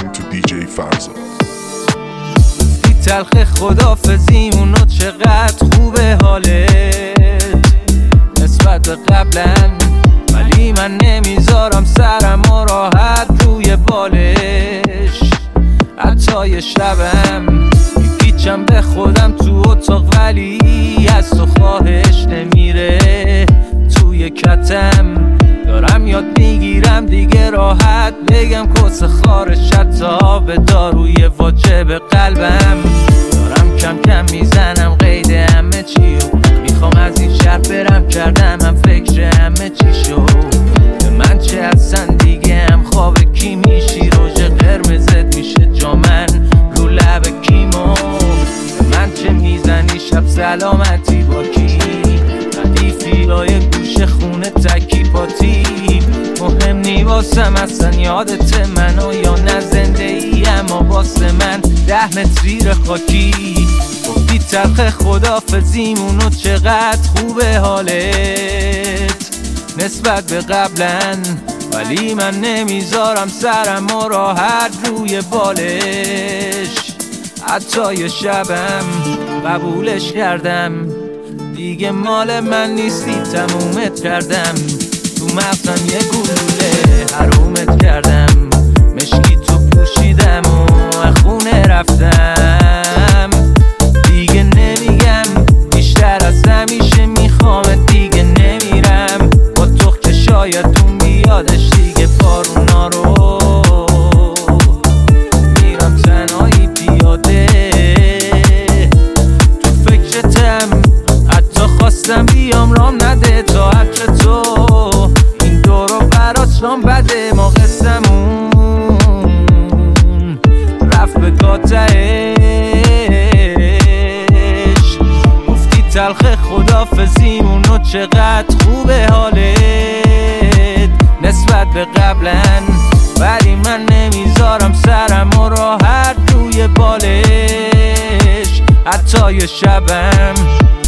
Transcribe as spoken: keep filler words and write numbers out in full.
listening to دی جی فرزاد. گفتی تلخ خدافزی اونو چقدر خوبه حالت نسبت به قبلا، ولی من نمیذارم سرم و راحت روی بالش. حتی یه شبم میپیچم به خودم تو اتاق، ولی از تو خواهش نمیره توی کتم. دارم یاد میگیرم دیگه راحت بگم کس خارش، حتی به داروی واجب قلبم. دارم کم کم میزنم قید همه چیو، میخوام از این شهر برم، کردم هم فکر همه چی شو. به من چه اصلا دیگه هم خواب کی میشی، روژ قرمزت میشه جامن رو لب کیمو. به من چه میزنی شب سلامتی با کی، ردیفی های گوش خونه تکی پاتی. مهم نی واسم اصلا یادت منو یا نه زنده ای، اما واسه من ده متر زیر خاکی. گفتی تلخ خدافزیمونو چقدر خوبه حالت نسبت به قبلا، ولی من نمیذارم سرم و راحت روی بالش. حتی یه شبم قبولش کردم، دیگه مال من نیستی تمومت کردم. تو مغزم یه گلوله حرومت کردم، مشکی تو پوشیدم و خونه رفتم. دیگه نمیگم بیشتر از همیشه میخوامت، دیگه نمیرم با تو که شاید اون بیادش دیگه بارونا رو. میرم تنهایی پیاده تو فکرتم، حتی خواستم بیام رام نده تا عطر تو این دورو برات رام بده. ما قسممون رفت به گاتهش. گفتی تلخ خدافزیمونو چقدر خوبه حالت نسبت به قبلا، ولی من نمیذارم سرم و راحت روی بالش. حتی یه شبم